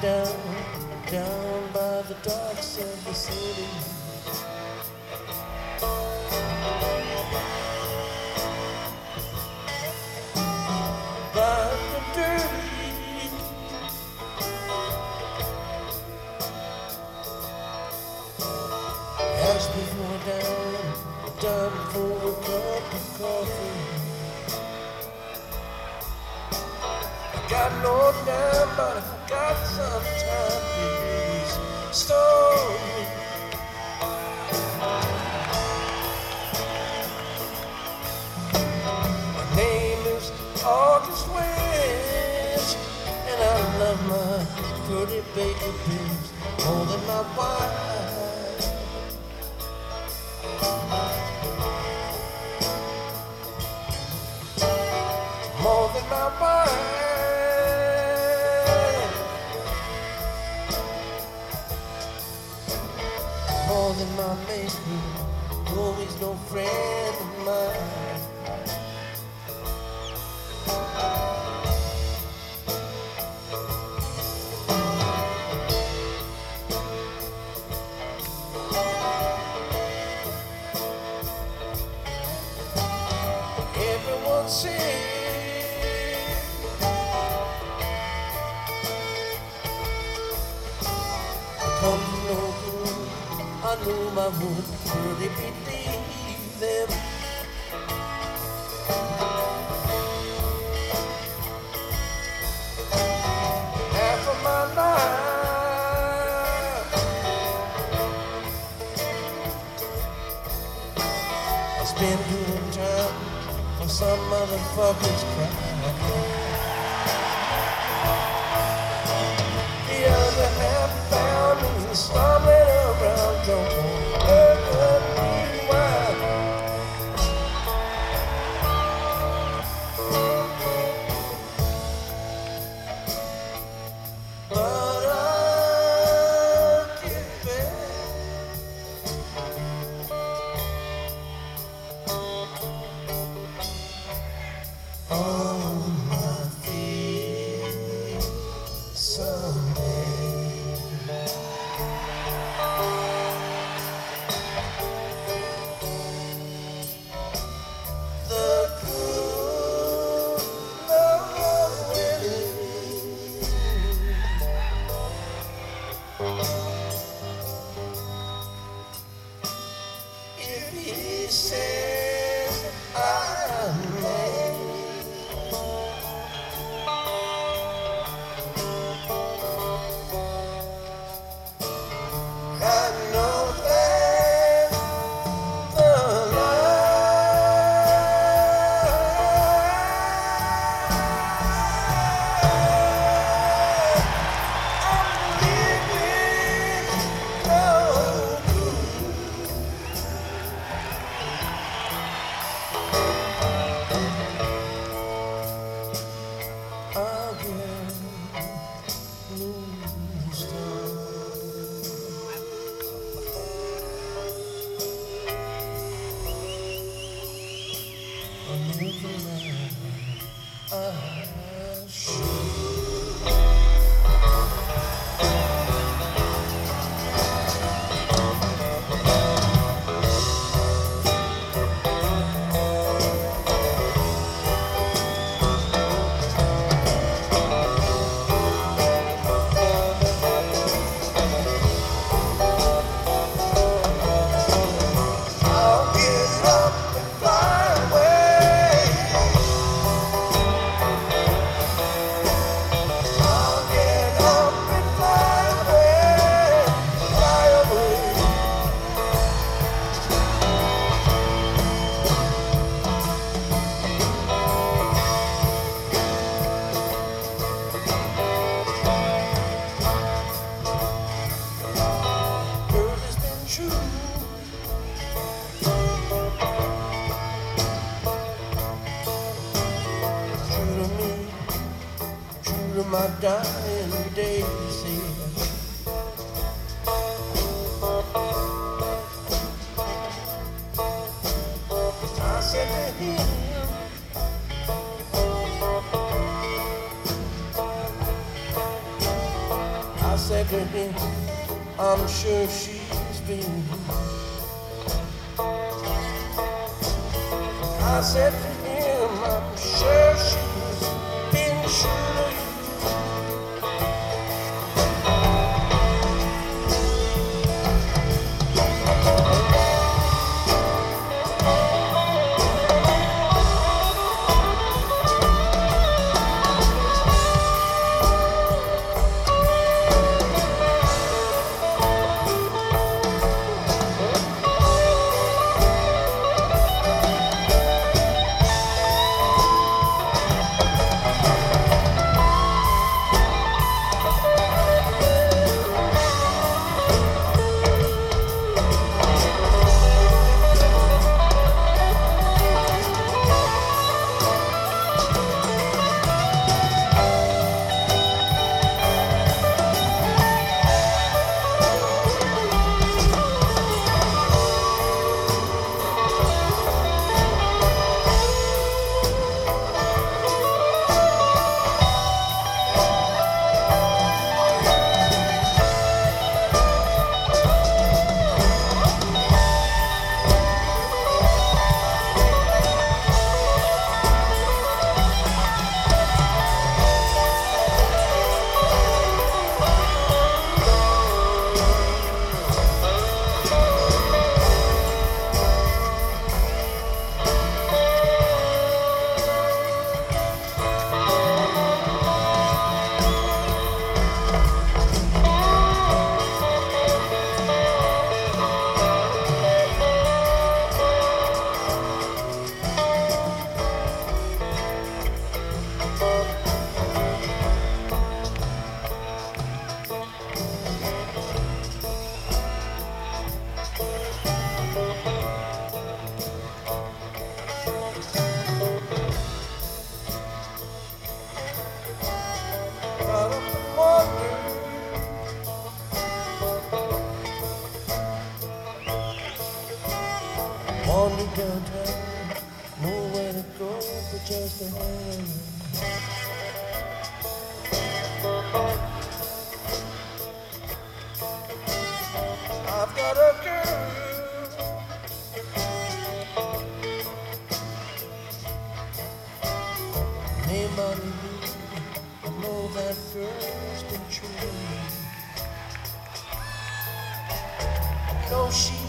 down, down by the docks of the city. By the dirty, ask me for a dime for a cup of coffee. Got no time, but I got some time to use. Story. My name is August West, and I love my pretty babies more than my wife. More than my wife. More than my mate, always no friend of mine. Everyone says come no good. I knew I would really believe them. Half of my life I spent doing time for some motherfucker's crime. The other half found me stumbling around, don't hurt me why. But I'll get back on my feet someday. If he says I may, I know that the I'm living no good. Again, new stars. I'm living now. I should. I'll get up and fly away. I'll get up and fly away, fly away. Girl, it's been true. True to me, true to my dying days. I said to him, said to him, I'm sure she's been used. I said to him, I'm sure she's been surely used. Wander downtown, nowhere to go but just a hang. I've got a girl named Bonnie Lou. I know that girl's been true. No, she